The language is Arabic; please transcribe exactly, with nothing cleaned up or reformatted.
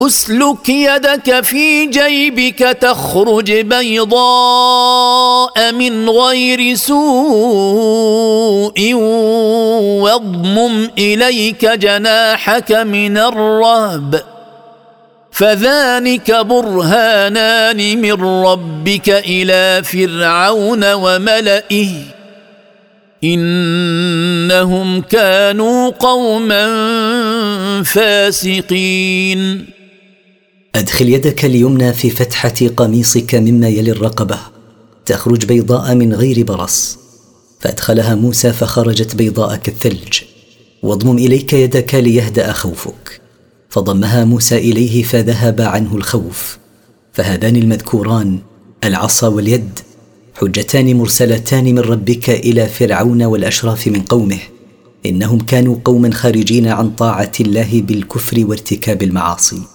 اسلك يدك في جيبك تخرج بيضاء من غير سوء واضمم إليك جناحك من الرهب فذلك برهانان من ربك إلى فرعون وملئه إنهم كانوا قوما فاسقين. أدخل يدك اليمنى في فتحة قميصك مما يلي الرقبة تخرج بيضاء من غير برص، فأدخلها موسى فخرجت بيضاء كالثلج. واضمم إليك يدك ليهدأ خوفك، فضمها موسى إليه فذهب عنه الخوف. فهذان المذكوران العصا واليد حجتان مرسلتان من ربك إلى فرعون والأشراف من قومه، إنهم كانوا قوما خارجين عن طاعة الله بالكفر وارتكاب المعاصي.